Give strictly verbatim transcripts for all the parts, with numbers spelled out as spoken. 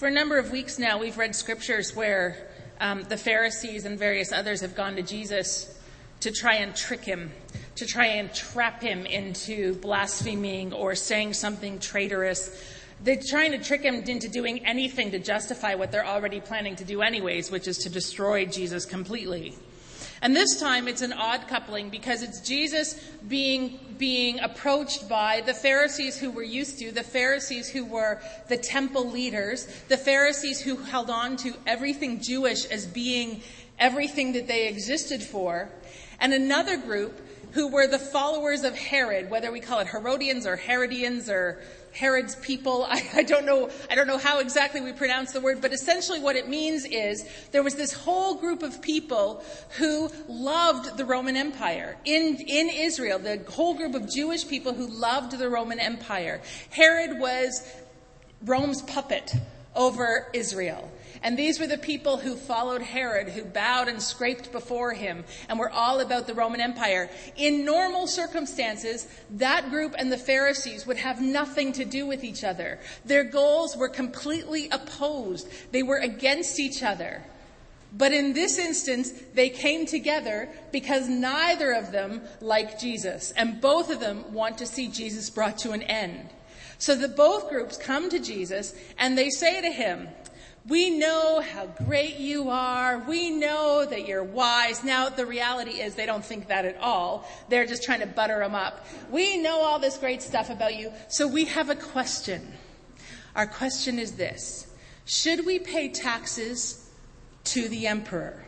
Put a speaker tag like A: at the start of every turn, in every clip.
A: For a number of weeks now, we've read scriptures where um, the Pharisees and various others have gone to Jesus to try and trick him, to try and trap him into blaspheming or saying something traitorous. They're trying to trick him into doing anything to justify what they're already planning to do anyways, which is to destroy Jesus completely. And this time it's an odd coupling because it's Jesus being being approached by the Pharisees who were used to, the Pharisees who were the temple leaders, the Pharisees who held on to everything Jewish as being everything that they existed for, and another group who were the followers of Herod, whether we call it Herodians or Herodians or Herod's people. I, I don't know, I don't know how exactly we pronounce the word, but essentially what it means is there was this whole group of people who loved the Roman Empire in, in Israel, the whole group of Jewish people who loved the Roman Empire. Herod was Rome's puppet over Israel. And these were the people who followed Herod, who bowed and scraped before him, and were all about the Roman Empire. In normal circumstances, that group and the Pharisees would have nothing to do with each other. Their goals were completely opposed. They were against each other. But in this instance, they came together because neither of them like Jesus, and both of them want to see Jesus brought to an end. So that both groups come to Jesus, and they say to him, "We know how great you are. We know that you're wise." Now, the reality is they don't think that at all. They're just trying to butter him up. "We know all this great stuff about you. So we have a question. Our question is this. Should we pay taxes to the emperor?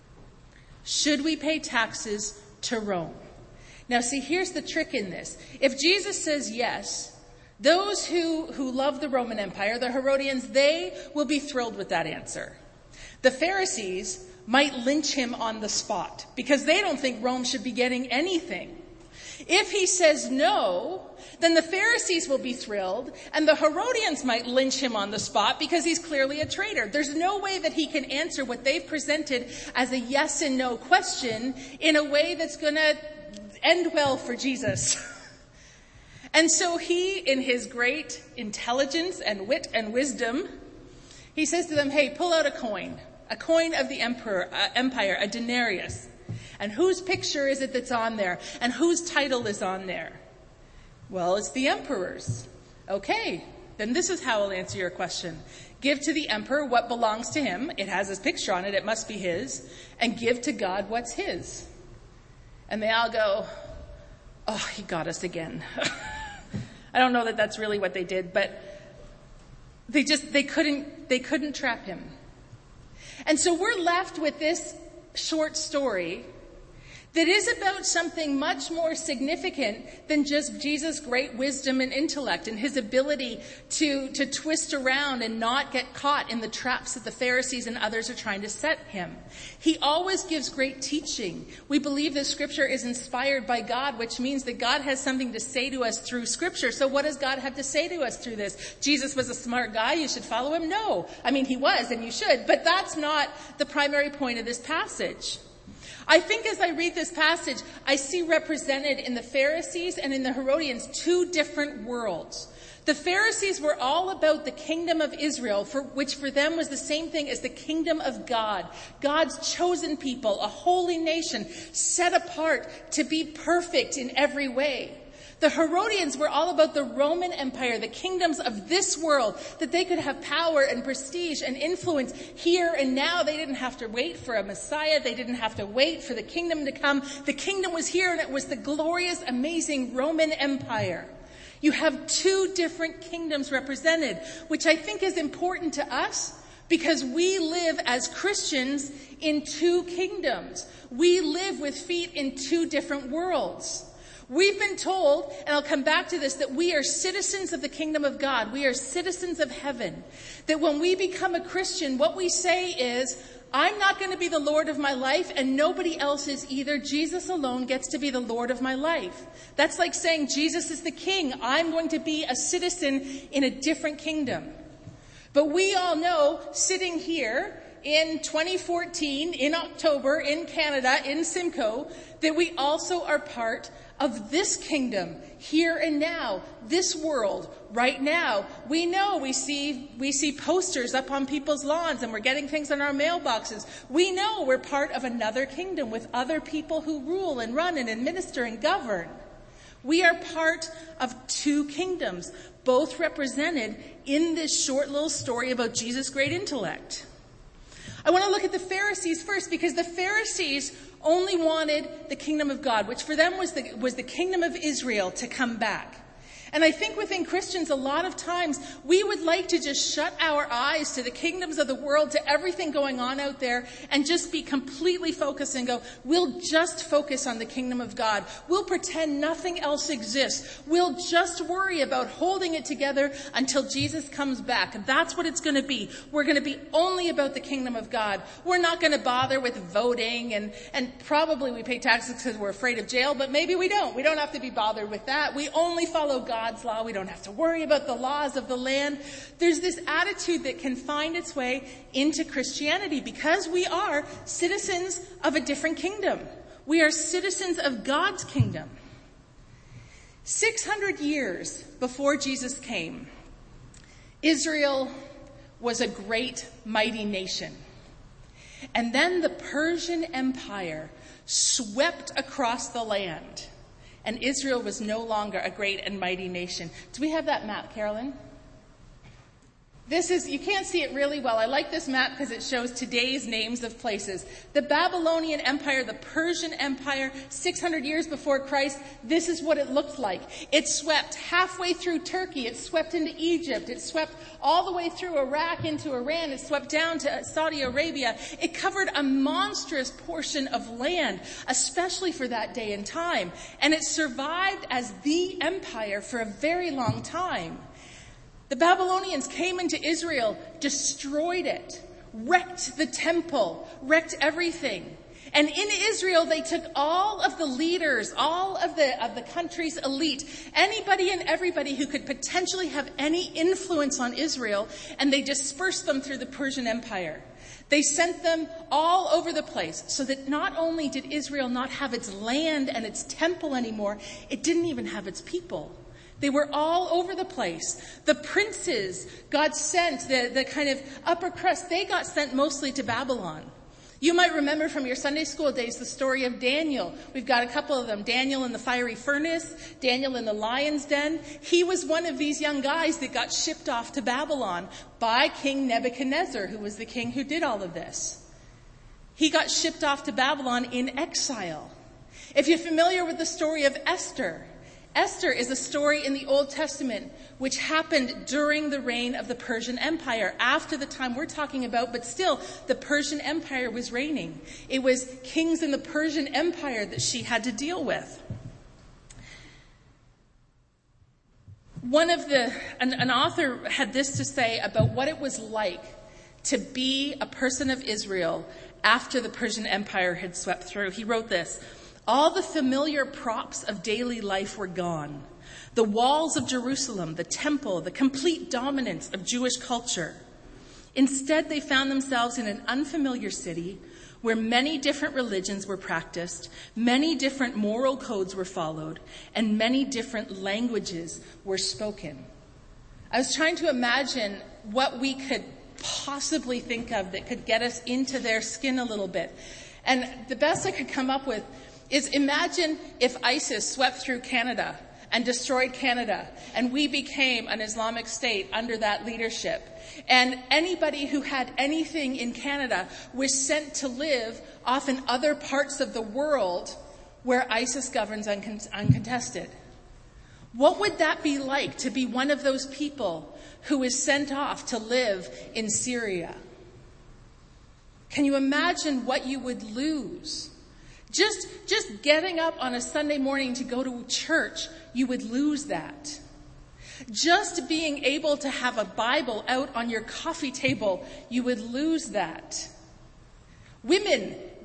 A: Should we pay taxes to Rome?" Now, see, here's the trick in this. If Jesus says yes, those who, who love the Roman Empire, the Herodians, they will be thrilled with that answer. The Pharisees might lynch him on the spot because they don't think Rome should be getting anything. If he says no, then the Pharisees will be thrilled and the Herodians might lynch him on the spot because he's clearly a traitor. There's no way that he can answer what they've presented as a yes and no question in a way that's going to end well for Jesus. And so he, in his great intelligence and wit and wisdom, he says to them, "Hey, pull out a coin, a coin of the emperor, uh, empire, a denarius. And whose picture is it that's on there? And whose title is on there?" "Well, it's the emperor's." "Okay, then this is how I'll answer your question. Give to the emperor what belongs to him. It has his picture on it. It must be his. And give to God what's his." And they all go, "Oh, he got us again." I don't know that that's really what they did, but they just, they couldn't, they couldn't trap him. And so we're left with this short story that is about something much more significant than just Jesus' great wisdom and intellect and his ability to, to twist around and not get caught in the traps that the Pharisees and others are trying to set him. He always gives great teaching. We believe that Scripture is inspired by God, which means that God has something to say to us through Scripture. So what does God have to say to us through this? Jesus was a smart guy, you should follow him? No. I mean, he was, and you should, but that's not the primary point of this passage. I think as I read this passage, I see represented in the Pharisees and in the Herodians two different worlds. The Pharisees were all about the kingdom of Israel, for which for them was the same thing as the kingdom of God. God's chosen people, a holy nation, set apart to be perfect in every way. The Herodians were all about the Roman Empire, the kingdoms of this world, that they could have power and prestige and influence here and now. They didn't have to wait for a Messiah. They didn't have to wait for the kingdom to come. The kingdom was here, and it was the glorious, amazing Roman Empire. You have two different kingdoms represented, which I think is important to us because we live as Christians in two kingdoms. We live with feet in two different worlds. We've been told, and I'll come back to this, that we are citizens of the kingdom of God. We are citizens of heaven. That when we become a Christian, what we say is, I'm not going to be the Lord of my life, and nobody else is either. Jesus alone gets to be the Lord of my life. That's like saying Jesus is the king. I'm going to be a citizen in a different kingdom. But we all know, sitting here in twenty fourteen, in October, in Canada, in Simcoe, that we also are part of this kingdom, here and now, this world, right now. We know we see we see posters up on people's lawns and we're getting things in our mailboxes. We know we're part of another kingdom with other people who rule and run and administer and govern. We are part of two kingdoms, both represented in this short little story about Jesus' great intellect. I want to look at the Pharisees first, because the Pharisees only wanted the kingdom of God, which for them was the, was the kingdom of Israel to come back. And I think within Christians, a lot of times, we would like to just shut our eyes to the kingdoms of the world, to everything going on out there, and just be completely focused and go, we'll just focus on the kingdom of God. We'll pretend nothing else exists. We'll just worry about holding it together until Jesus comes back. That's what it's going to be. We're going to be only about the kingdom of God. We're not going to bother with voting, and, and probably we pay taxes because we're afraid of jail, but maybe we don't. We don't have to be bothered with that. We only follow God. God's law. We don't have to worry about the laws of the land. There's this attitude that can find its way into Christianity because we are citizens of a different kingdom. We are citizens of God's kingdom. six hundred years before Jesus came, Israel was a great, mighty nation. And then the Persian Empire swept across the land. And Israel was no longer a great and mighty nation. Do we have that map, Carolyn? This is, you can't see it really well. I like this map because it shows today's names of places. The Babylonian Empire, the Persian Empire, six hundred years before Christ, this is what it looked like. It swept halfway through Turkey. It swept into Egypt. It swept all the way through Iraq into Iran. It swept down to Saudi Arabia. It covered a monstrous portion of land, especially for that day and time. And it survived as the empire for a very long time. The Babylonians came into Israel, destroyed it, wrecked the temple, wrecked everything. And in Israel, they took all of the leaders, all of the, of the country's elite, anybody and everybody who could potentially have any influence on Israel, and they dispersed them through the Persian Empire. They sent them all over the place so that not only did Israel not have its land and its temple anymore, it didn't even have its people. They were all over the place. The princes got sent, the, the kind of upper crust, they got sent mostly to Babylon. You might remember from your Sunday school days the story of Daniel. We've got a couple of them. Daniel in the fiery furnace, Daniel in the lion's den. He was one of these young guys that got shipped off to Babylon by King Nebuchadnezzar, who was the king who did all of this. He got shipped off to Babylon in exile. If you're familiar with the story of Esther, Esther is a story in the Old Testament which happened during the reign of the Persian Empire, after the time we're talking about, but still the Persian Empire was reigning. It was kings in the Persian Empire that she had to deal with. One of the, an, an author had this to say about what it was like to be a person of Israel after the Persian Empire had swept through. He wrote this: all the familiar props of daily life were gone. The walls of Jerusalem, the temple, the complete dominance of Jewish culture. Instead, they found themselves in an unfamiliar city where many different religions were practiced, many different moral codes were followed, and many different languages were spoken. I was trying to imagine what we could possibly think of that could get us into their skin a little bit. And the best I could come up with is, imagine if ISIS swept through Canada and destroyed Canada, and we became an Islamic state under that leadership. And anybody who had anything in Canada was sent to live off in other parts of the world where ISIS governs uncon- uncontested. What would that be like to be one of those people who is sent off to live in Syria? Can you imagine what you would lose? Just, just getting up on a Sunday morning to go to church, you would lose that. Just being able to have a Bible out on your coffee table, you would lose that. Women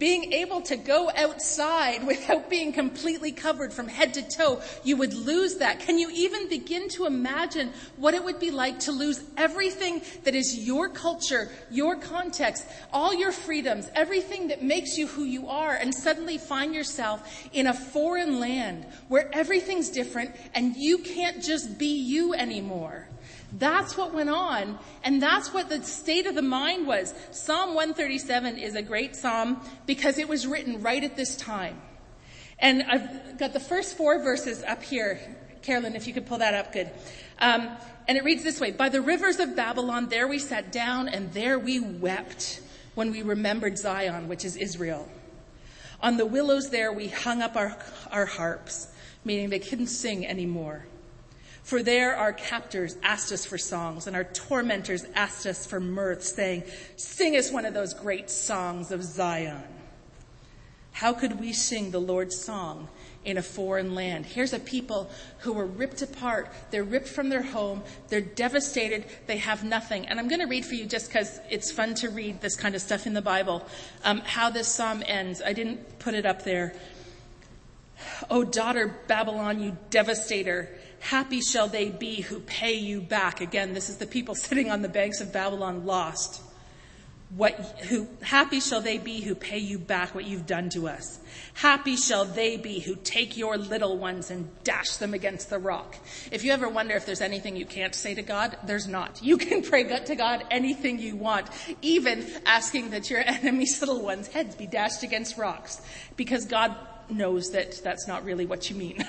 A: being able to go outside without being completely covered from head to toe. You would lose that. Can you even begin to imagine what it would be like to lose everything that is your culture, your context, all your freedoms, everything that makes you who you are, and suddenly find yourself in a foreign land where everything's different and you can't just be you anymore? That's what went on, and that's what the state of the mind was. Psalm one thirty-seven is a great psalm because it was written right at this time. And I've got the first four verses up here. Carolyn, if you could pull that up, good. Um, and it reads this way: By the rivers of Babylon, there we sat down, and there we wept when we remembered Zion, which is Israel. On the willows there we hung up our, our harps, meaning they couldn't sing anymore. For there our captors asked us for songs, and our tormentors asked us for mirth, saying, Sing us one of those great songs of Zion. How could we sing the Lord's song in a foreign land? Here's a people who were ripped apart. They're ripped from their home. They're devastated. They have nothing. And I'm going to read for you, just because it's fun to read this kind of stuff in the Bible, um, how this psalm ends. I didn't put it up there. O daughter Babylon, you devastator, happy shall they be who pay you back. Again, this is the people sitting on the banks of Babylon, lost. What, who, happy shall they be who pay you back what you've done to us. Happy shall they be who take your little ones and dash them against the rock. If you ever wonder if there's anything you can't say to God, there's not. You can pray to God anything you want, even asking that your enemy's little ones' heads be dashed against rocks, because God knows that that's not really what you mean.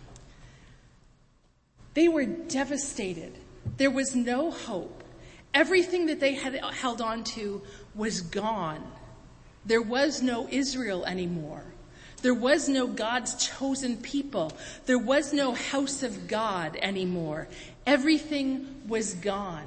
A: They were devastated. There was no hope. Everything that they had held on to was gone. There was no Israel anymore. There was no God's chosen people. There was no house of God anymore. Everything was gone.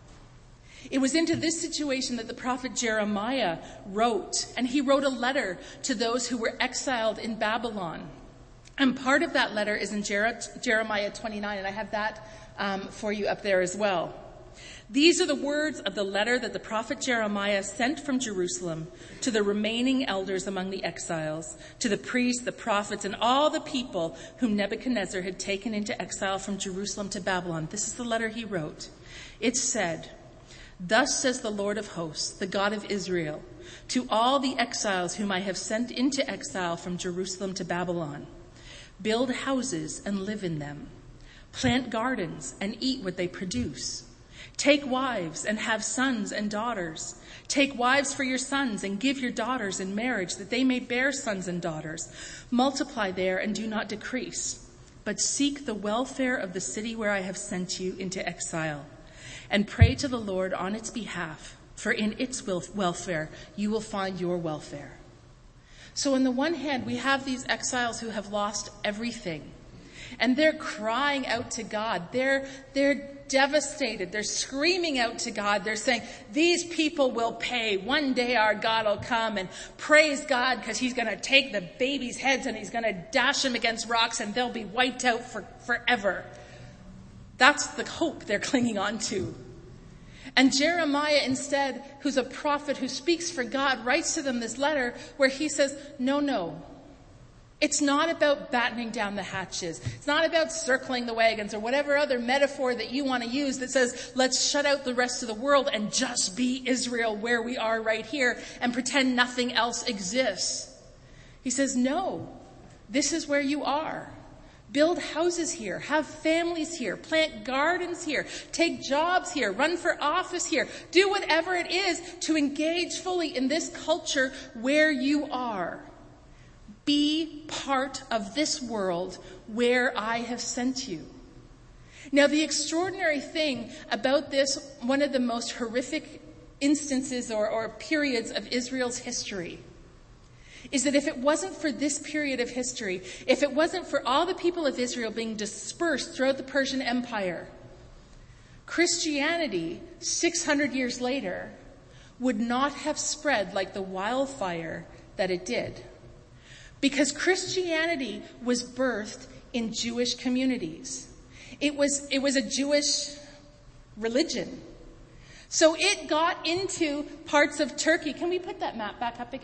A: It was into this situation that the prophet Jeremiah wrote, and he wrote a letter to those who were exiled in Babylon. And part of that letter is in Jer- Jeremiah twenty-nine, and I have that um, for you up there as well. These are the words of the letter that the prophet Jeremiah sent from Jerusalem to the remaining elders among the exiles, to the priests, the prophets, and all the people whom Nebuchadnezzar had taken into exile from Jerusalem to Babylon. This is the letter he wrote. It said, Thus says the Lord of hosts, the God of Israel, to all the exiles whom I have sent into exile from Jerusalem to Babylon. Build houses and live in them. Plant gardens and eat what they produce. Take wives and have sons and daughters. Take wives for your sons and give your daughters in marriage, that they may bear sons and daughters. Multiply there and do not decrease, but seek the welfare of the city where I have sent you into exile, and pray to the Lord on its behalf, for in its welfare you will find your welfare. So on the one hand, we have these exiles who have lost everything, and they're crying out to God. They're, they're devastated. They're screaming out to God. They're saying, these people will pay. One day our God will come, and praise God because he's going to take the babies' heads and he's going to dash them against rocks and they'll be wiped out for, forever. That's the hope they're clinging on to. And Jeremiah instead, who's a prophet who speaks for God, writes to them this letter where he says, no, no. It's not about battening down the hatches. It's not about circling the wagons or whatever other metaphor that you want to use that says, let's shut out the rest of the world and just be Israel where we are right here and pretend nothing else exists. He says, no, this is where you are. Build houses here, have families here, plant gardens here, take jobs here, run for office here, do whatever it is to engage fully in this culture where you are. Be part of this world where I have sent you. Now, the extraordinary thing about this, one of the most horrific instances or, or periods of Israel's history, is that if it wasn't for this period of history, if it wasn't for all the people of Israel being dispersed throughout the Persian Empire, Christianity, six hundred years later, would not have spread like the wildfire that it did. Because Christianity was birthed in Jewish communities. It was, it was a Jewish religion. So it got into parts of Turkey. Can we put that map back up again?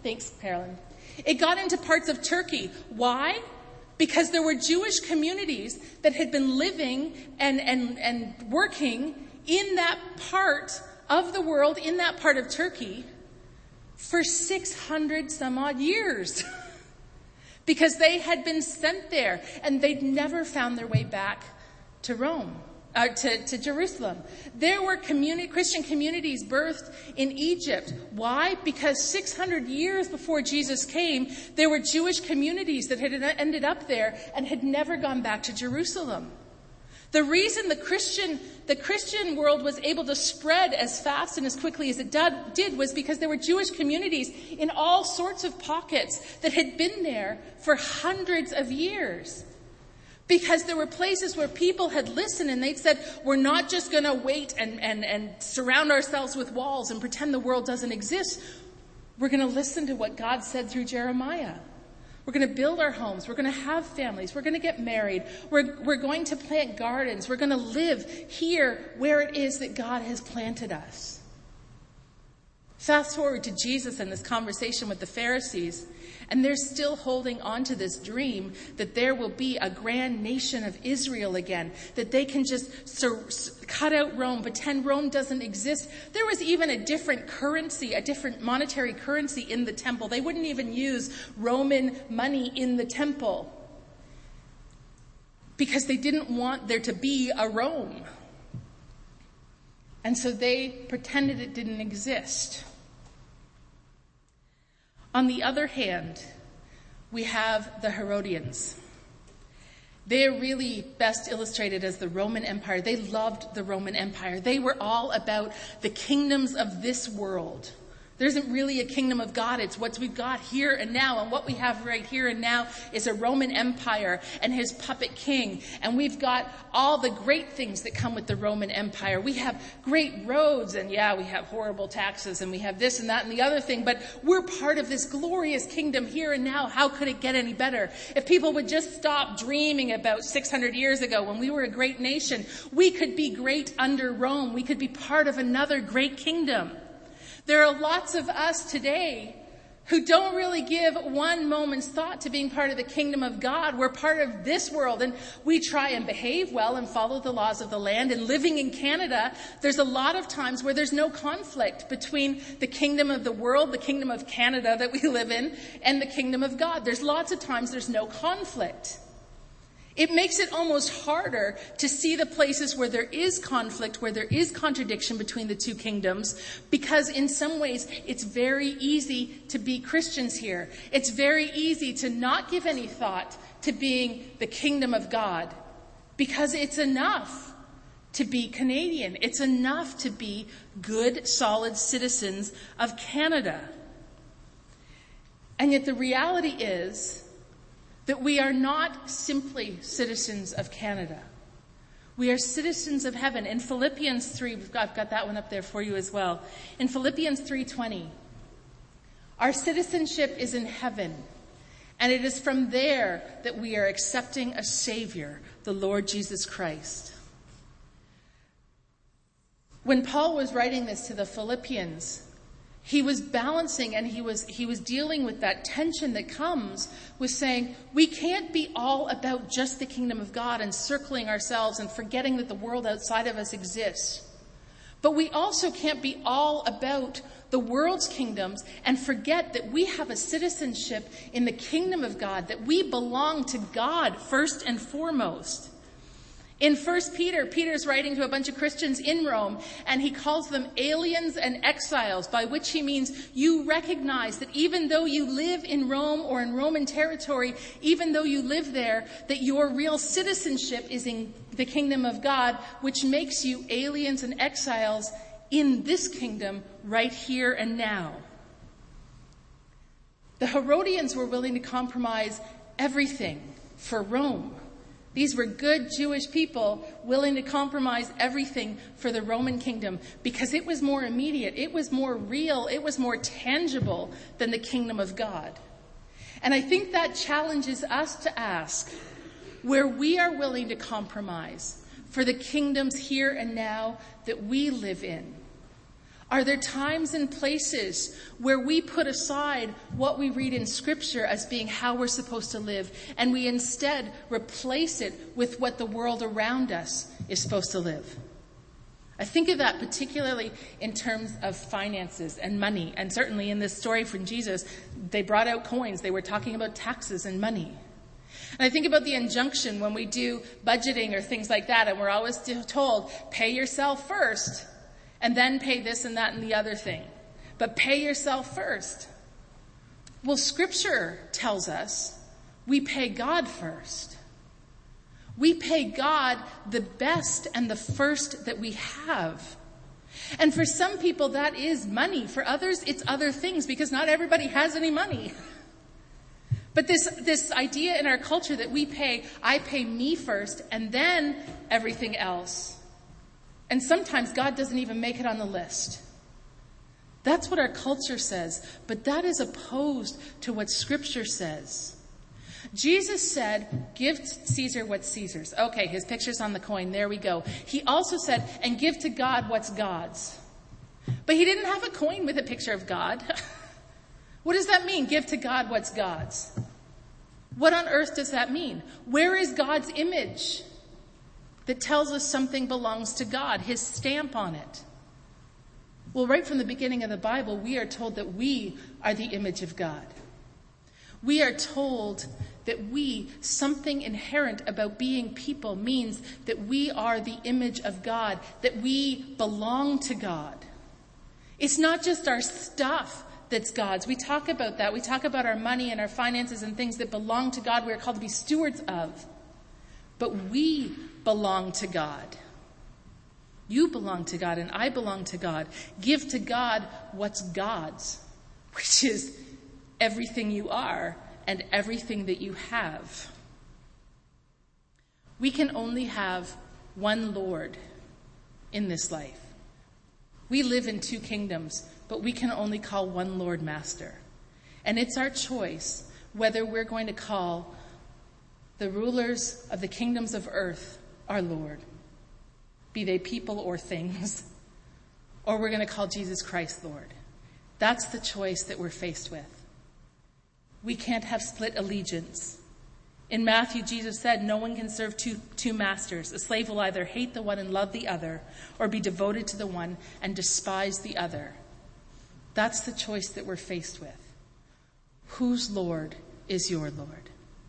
A: Thanks, Carolyn. It got into parts of Turkey. Why? Because there were Jewish communities that had been living and, and, and working in that part of the world, in that part of Turkey, for six hundred some odd years. Because they had been sent there and they'd never found their way back to Rome. Uh, to, to Jerusalem. There were communi- Christian communities birthed in Egypt. Why? Because six hundred years before Jesus came, there were Jewish communities that had ended up there and had never gone back to Jerusalem. The reason the Christian, the Christian world was able to spread as fast and as quickly as it did, did was because there were Jewish communities in all sorts of pockets that had been there for hundreds of years. Because there were places where people had listened and they'd said, we're not just going to wait and, and, and surround ourselves with walls and pretend the world doesn't exist. We're going to listen to what God said through Jeremiah. We're going to build our homes. We're going to have families. We're going to get married. We're, we're going to plant gardens. We're going to live here where it is that God has planted us. Fast forward to Jesus and this conversation with the Pharisees, and they're still holding on to this dream that there will be a grand nation of Israel again, that they can just sur- cut out Rome, pretend Rome doesn't exist. There was even a different currency, a different monetary currency in the temple. They wouldn't even use Roman money in the temple because they didn't want there to be a Rome. And so they pretended it didn't exist. On the other hand, we have the Herodians. They're really best illustrated as the Roman Empire. They loved the Roman Empire. They were all about the kingdoms of this world. There isn't really a kingdom of God. It's what we've got here and now. And what we have right here and now is a Roman Empire and his puppet king. And we've got all the great things that come with the Roman Empire. We have great roads, and yeah, we have horrible taxes, and we have this and that and the other thing. But we're part of this glorious kingdom here and now. How could it get any better? If people would just stop dreaming about six hundred years ago when we were a great nation, we could be great under Rome. We could be part of another great kingdom. There are lots of us today who don't really give one moment's thought to being part of the kingdom of God. We're part of this world, and we try and behave well and follow the laws of the land. And living in Canada, there's a lot of times where there's no conflict between the kingdom of the world, the kingdom of Canada that we live in, and the kingdom of God. There's lots of times there's no conflict. It makes it almost harder to see the places where there is conflict, where there is contradiction between the two kingdoms, because in some ways it's very easy to be Christians here. It's very easy to not give any thought to being the kingdom of God, because it's enough to be Canadian. It's enough to be good, solid citizens of Canada. And yet the reality is that we are not simply citizens of Canada. We are citizens of heaven. In Philippians three, we've got, I've got that one up there for you as well. In Philippians three twenty, our citizenship is in heaven, and it is from there that we are accepting a Savior, the Lord Jesus Christ. When Paul was writing this to the Philippians, he was balancing and he was he was dealing with that tension that comes with saying, we can't be all about just the kingdom of God and circling ourselves and forgetting that the world outside of us exists. But we also can't be all about the world's kingdoms and forget that we have a citizenship in the kingdom of God, that we belong to God first and foremost. In First Peter, Peter's writing to a bunch of Christians in Rome, and he calls them aliens and exiles, by which he means you recognize that even though you live in Rome or in Roman territory, even though you live there, that your real citizenship is in the kingdom of God, which makes you aliens and exiles in this kingdom right here and now. The Herodians were willing to compromise everything for Rome. These were good Jewish people willing to compromise everything for the Roman kingdom because it was more immediate, it was more real, it was more tangible than the kingdom of God. And I think that challenges us to ask where we are willing to compromise for the kingdoms here and now that we live in. Are there times and places where we put aside what we read in Scripture as being how we're supposed to live, and we instead replace it with what the world around us is supposed to live? I think of that particularly in terms of finances and money. And certainly in this story from Jesus, they brought out coins. They were talking about taxes and money. And I think about the injunction when we do budgeting or things like that, and we're always told, pay yourself first, and then pay this and that and the other thing. But pay yourself first. Well, Scripture tells us we pay God first. We pay God the best and the first that we have. And for some people, that is money. For others, it's other things, because not everybody has any money. But this, this idea in our culture that we pay, I pay me first and then everything else. And sometimes God doesn't even make it on the list. That's what our culture says, but that is opposed to what Scripture says. Jesus said, give Caesar what's Caesar's. Okay, his picture's on the coin. There we go. He also said, and give to God what's God's. But he didn't have a coin with a picture of God. What does that mean, give to God what's God's? What on earth does that mean? Where is God's image that tells us something belongs to God, his stamp on it? Well, right from the beginning of the Bible, we are told that we are the image of God. We are told that we, something inherent about being people, means that we are the image of God, that we belong to God. It's not just our stuff that's God's. We talk about that. We talk about our money and our finances and things that belong to God. We're called to be stewards of. But we belong to God. You belong to God and I belong to God. Give to God what's God's, which is everything you are and everything that you have. We can only have one Lord in this life. We live in two kingdoms, but we can only call one Lord Master. And it's our choice whether we're going to call the rulers of the kingdoms of earth our Lord, be they people or things, or we're going to call Jesus Christ Lord. That's the choice that we're faced with. We can't have split allegiance. In Matthew, Jesus said, no one can serve two, two masters. A slave will either hate the one and love the other, or be devoted to the one and despise the other. That's the choice that we're faced with. Whose Lord is your Lord?